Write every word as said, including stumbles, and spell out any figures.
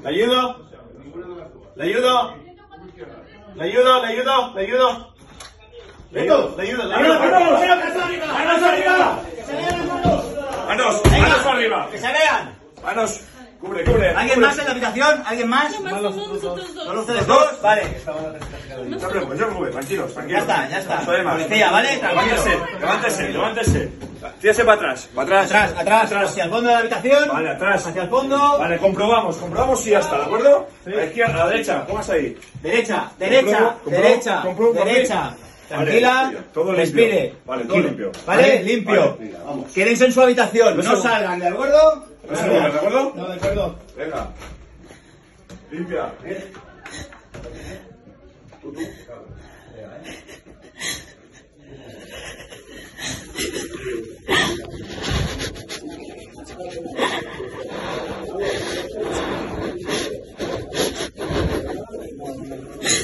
¿Le ayudo? ¿Le ayudo? ¿Le ayudo? ¿Le ayudo? ¿Le ayudo? ¿Le ayudo? ¿Le ayudo? ¿Le ayudo? ¡Manos arriba! ¡Manos! ¡Manos para arriba! ¡Que se vean! ¡Manos! Cubre, cubre. ¿Alguien más en la habitación? ¿Alguien más? ¿Solo ustedes dos? Vale. No se preocupen, no se preocupen, tranquilos, Ya tranquilos. está, ya está. Estoy más. Policía, ¿vale? Levántese, levántese, levántese. Tírese para atrás, para atrás. Atrás, atrás, atrás. hacia el fondo de la habitación. Vale, atrás. Hacia el fondo. Vale, comprobamos, comprobamos si ya está, ¿de acuerdo? A la izquierda, a la derecha, póngase ahí. Derecha, derecha, Compruebo, compruebo, derecha, compruebo, derecha. Tranquila, Vale, todo limpio. respire. Vale, todo limpio. ¿Vale? Limpio. Vale, vamos. Quédense en su habitación, No no se- salgan, ¿de acuerdo? ¿No se mueven, de acuerdo? No, de acuerdo. Venga. Limpia. Thank you.